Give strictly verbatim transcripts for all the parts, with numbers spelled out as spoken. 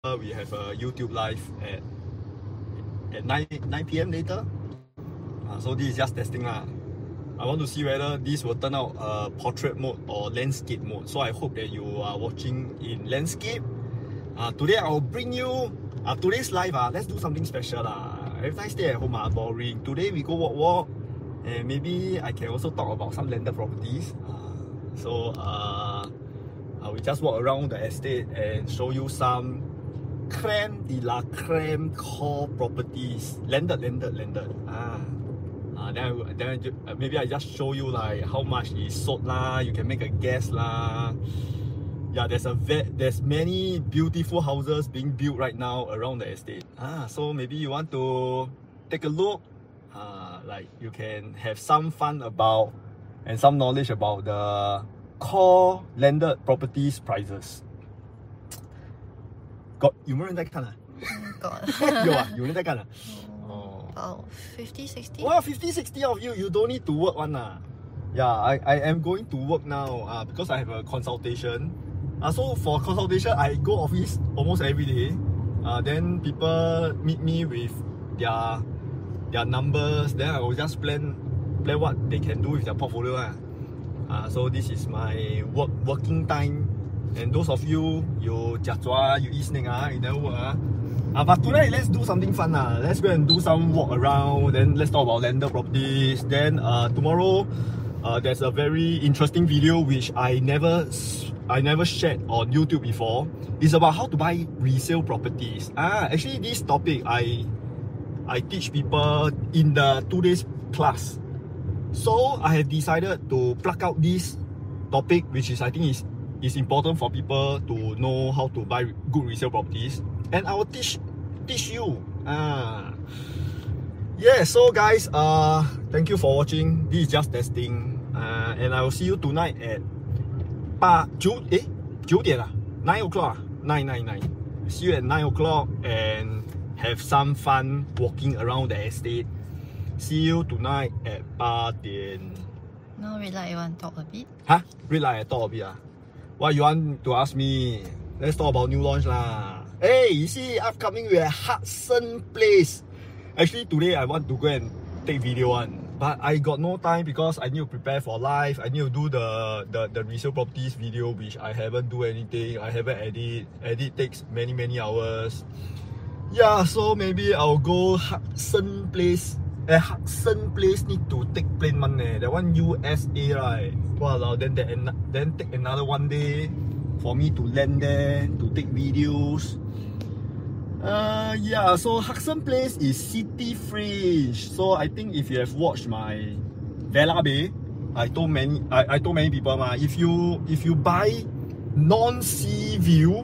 we have a YouTube live at at nine p m later. Uh, so this is just testing lah. I want to see whether this will turn out uh, portrait mode or landscape mode. So I hope that you are watching in landscape. Uh, today I will bring you uh, today's live. Uh, let's do something special lah. Every time I stay at home, uh, boring. Today we go walk walk, and maybe I can also talk about some landed properties. Uh, so uh, uh, we just walk around the estate and show you some creme de la creme core properties. Landed, landed, landed. Ah. Uh, then, then uh, maybe I just show you like how much is sold lah. You can make a guess lah. Yeah, there's a there's many beautiful houses being built right now around the estate. Ah, so maybe you want to take a look. Uh, like you can have some fun about and some knowledge about the core landed properties prices. Got 有没有人在看啊？ Got. 有啊，有人在看啊。 About fifty, sixty. Wow, fifty, sixty of you, you don't need to work one lah. Yeah, I, I am going to work now uh, because I have a consultation. Uh, so for consultation, I go office almost every day. Uh, then people meet me with their their numbers. Then I will just plan plan what they can do with their portfolio. Uh. Uh, so this is my work working time. And those of you, you jiazua, you eat snake, uh, you never work. Uh. Uh, but tonight, let's do something fun. Uh. Let's go and do some walk around. Then let's talk about landed properties. Then uh, tomorrow, uh, there's a very interesting video which I never, I never shared on YouTube before. It's about how to buy resale properties. Ah, actually, this topic I, I teach people in the two days class. So I have decided to pluck out this topic, which is I think is is important for people to know how to buy good resale properties. And I will teach teach you. Ah, yeah. So guys, uh, thank you for watching. This is just testing. Uh, and I will see you tonight at 八九eh 九点啊 nine o'clock nine nine nine. See you at nine o'clock and have some fun walking around the estate. See you tonight at 八点. No, red light, you want to talk a bit? Huh? Red light I talk a bit ah. What you want to ask me? Let's talk about new launch lah. Hey, you see, upcoming we have Hudson Place. Actually, today I want to go and take video one, but I got no time because I need to prepare for live. I need to do the the, the resale properties video, which I haven't do anything. I haven't edit. Edit takes many many hours. Yeah, so maybe I'll go Hudson Place. Eh, Hudson Place need to take plane one eh. That one U S A right? Wow, then then then take another one day for me to land there to take videos. Uh, yeah, so Hudson Place is city fringe. So I think if you have watched my Vela Bay, I told many I, I told many people ma, if you if you buy non-sea view,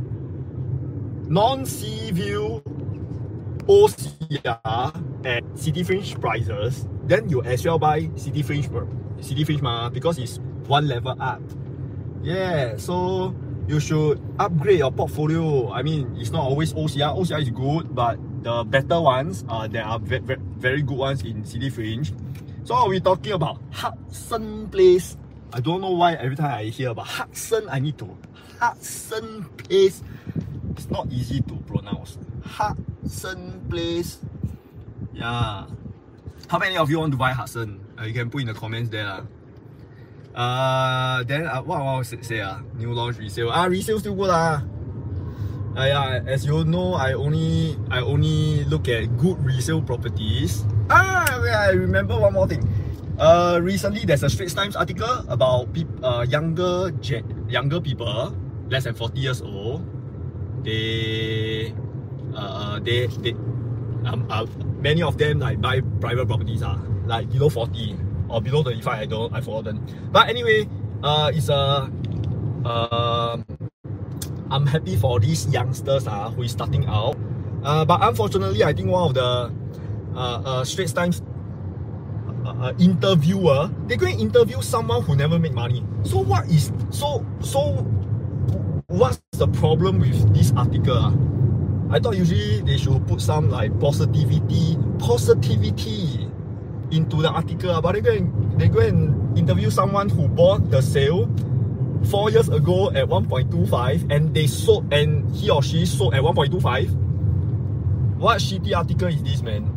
non-sea view O C R at city fringe prices, then you as well buy city fringe city fringe ma, because it's one level up. Yeah, so you should upgrade your portfolio. I mean, it's not always O C R. O C R is good, but the better ones, uh, there are ve ve very good ones in city fringe. So we're talking about Hudson Place. I don't know why every time I hear about Hudson, I need to Hudson Place. It's not easy to pronounce. Hudson Place. Yeah. How many of you want to buy Hudson? Uh, you can put in the comments there. Uh. Uh, then uh, what I want to say ah, uh, new launch resale. Ah, resale still good lah. Uh, yeah, as you know, I only I only look at good resale properties. Ah, I remember one more thing. Uh, recently there's a Straits Times article about pe uh, younger younger people, less than forty years old. They uh they they um uh, many of them like buy private properties ah, like below forty. Or below thirty-five, I don't, I forgotten. But anyway, uh, it's a, uh, I'm happy for these youngsters uh, who is starting out. Uh, but unfortunately, I think one of the uh, uh, Straits Times uh, uh, interviewer, they go and interview someone who never make money. So what is, so, so, what's the problem with this article? Uh? I thought usually they should put some like positivity, positivity into the article, but they go and they go and interview someone who bought the sale four years ago at one point two five, and they sold, and he or she sold at one point two five. What shitty article is this, man?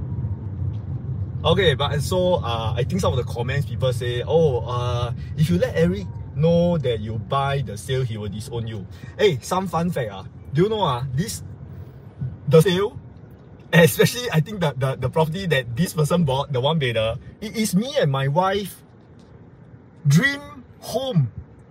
Okay, but so uh, I think some of the comments people say, oh, uh, if you let Eric know that you buy the sale, he will disown you. Hey, some fun fact, uh, do you know uh, this the sale, especially I think the, the, the property that this person bought, the one bedder, it is me and my wife dream home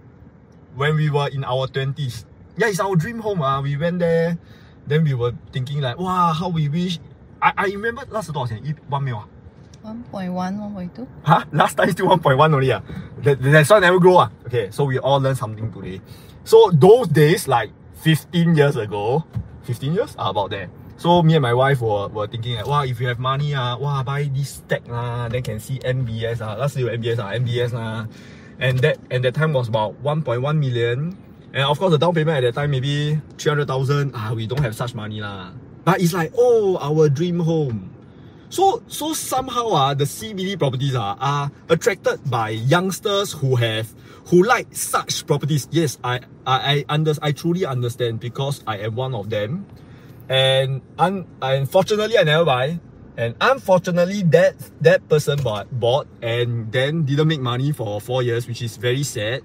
when we were in our twenties. Yeah, it's our dream home. Uh. We went there, then we were thinking like, wow, how we wish. I, I remember last time, one mil. one point one, one point two? Huh? Last time still one point one only. Uh. That, that's why never grow. Uh. Okay, so we all learned something today. So those days, like fifteen years ago, fifteen years? Uh, about there. So me and my wife were, were thinking like, wow, if you have money, uh, wow, buy this stack, uh, then can see M B S. Uh. Last year M B S, uh, M B S. Uh. And that and that time was about one point one million. And of course the down payment at that time maybe three hundred thousand. Ah, we don't have such money lah. But it's like, oh, our dream home. So so somehow uh, the C B D properties uh, are attracted by youngsters who have who like such properties. Yes, I I I, under, I truly understand because I am one of them. And un, unfortunately I never buy. And unfortunately, that that person bought, bought and then didn't make money for four years, which is very sad.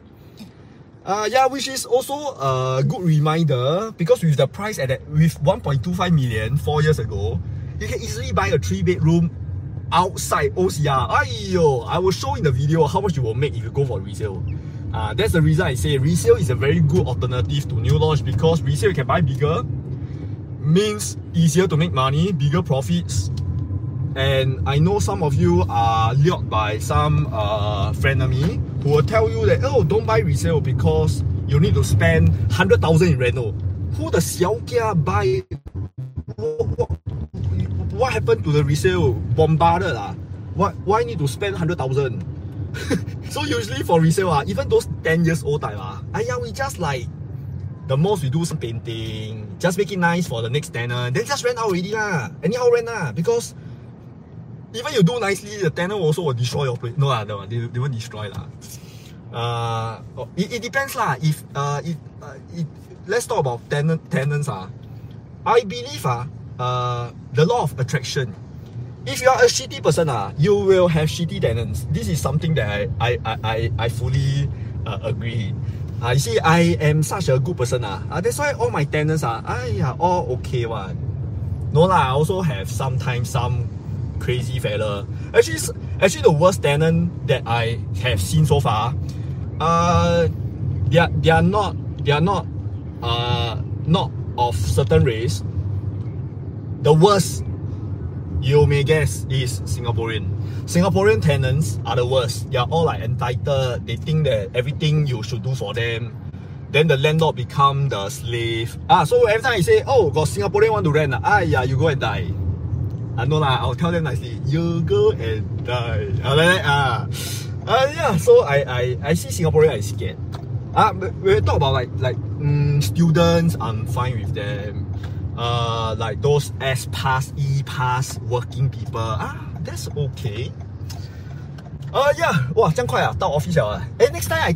Uh, yeah, which is also a good reminder because with the price at that, with one point two five million four years ago, you can easily buy a three bedroom outside O C R. Ayo, I will show in the video how much you will make if you go for resale. Uh, that's the reason I say resale is a very good alternative to new launch because resale you can buy bigger, means easier to make money, bigger profits. And I know some of you are lured by some uh, friend of me who will tell you that, oh, don't buy resale because you need to spend one hundred thousand in rental. Who the xiao kia buy? What, what, what happened to the resale? Bombarded lah. What? Why need to spend one hundred thousand? So usually for resale, uh, even those ten years old type, uh, yeah, we just like, the most we do some painting, just make it nice for the next tenant, then just rent out already lah. Anyhow rent lah, because even you do nicely, the tenant also will destroy your place. No lah, no, they, they won't destroy lah. Uh, it, it depends lah. If uh, it, uh, it, let's talk about tenant tenants ah. I believe ah, uh, the law of attraction. If you are a shitty person ah, you will have shitty tenants. This is something that I I I I, I fully uh, agree. Uh, you see, I am such a good person ah. Uh, that's why all my tenants are ah, yeah, all okay one. No lah, I also have sometimes some crazy fella. Actually, actually the worst tenant that I have seen so far, uh, they are they are not they are not uh not of certain race. The worst, you may guess, is Singaporean. Singaporean tenants are the worst. They are all like entitled. They think that everything you should do for them. Then the landlord become the slave. Ah, so every time I say, oh, got Singaporean want to rent, ah, yeah, you go and die. Uh, no lah, I'll tell them nicely, you go and die. Uh, like that, uh. Uh, yeah, so I, I, I see Singaporean, I scared. Uh, when we talk about like, like um, students, I'm fine with them. Uh, like those S-Pass, E-Pass working people, ah, that's okay. Uh, yeah, wow, 这样快啊，到 office 了啊。Eh, next time I